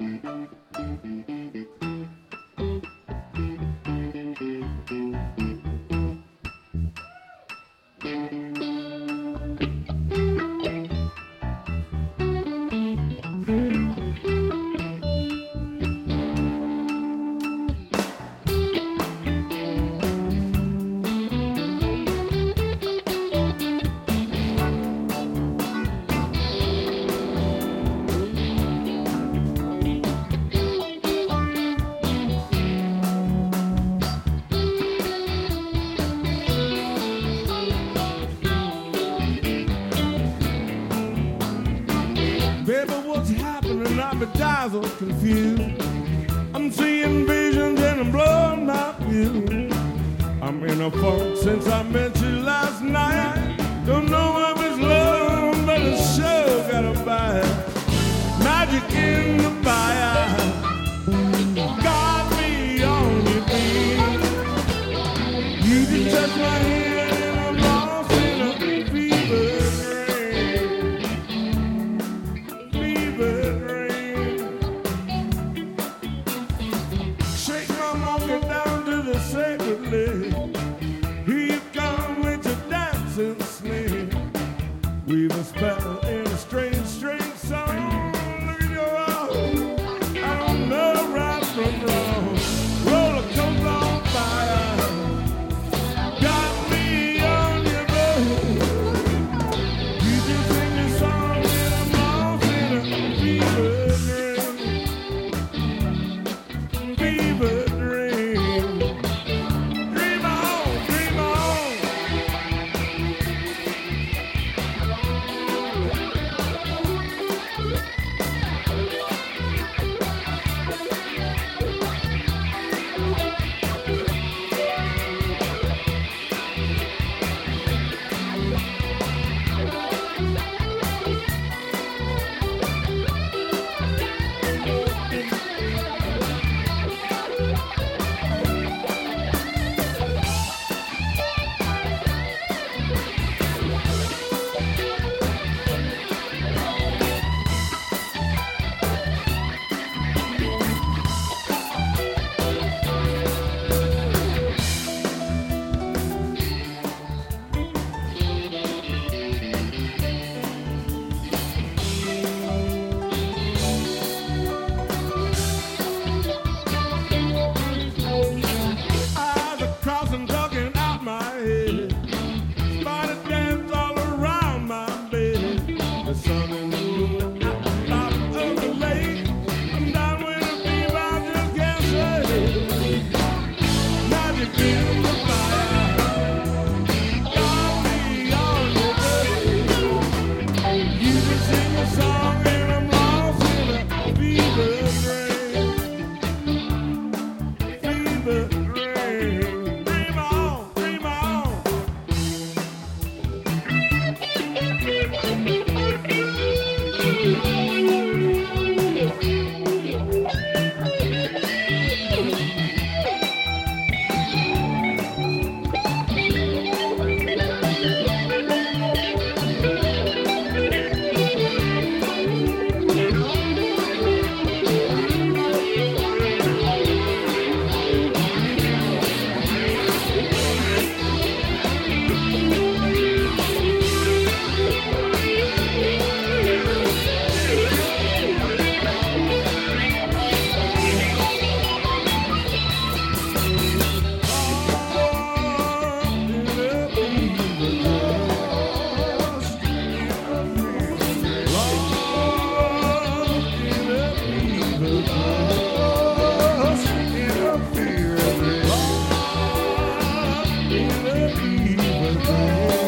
Baby, what's happening? I'm bedazzled, confused. I'm seeing visions and I'm blowing my fuse. I'm in a funk since I met you last night. Don't know if it's love, but it sure got a bite. Magic in the fire. Got me on your feet. You can touch my hand and I'm lost in a fever dream. Shake my monkey down to the sacred lake. Here you come with your dancing snake. Weave a spell in a strange, strange song. Look at your eyes. I don't know right from wrong. Roller coaster on fire. Got me on your boat. You just sing your song and I'm lost in a fever dream. Fever dream. Dream on, dream on. Eyes are crossing, talking out my head. Spider dance all around my bed. The sun and the moon at the bottom of the lake. I'm down with a fever, I just can't say. Magic in the fire. Got me on your way. You can sing a song and I'm lost in a fever dream. Fever dream. Dream on, dream on. In a fever dream.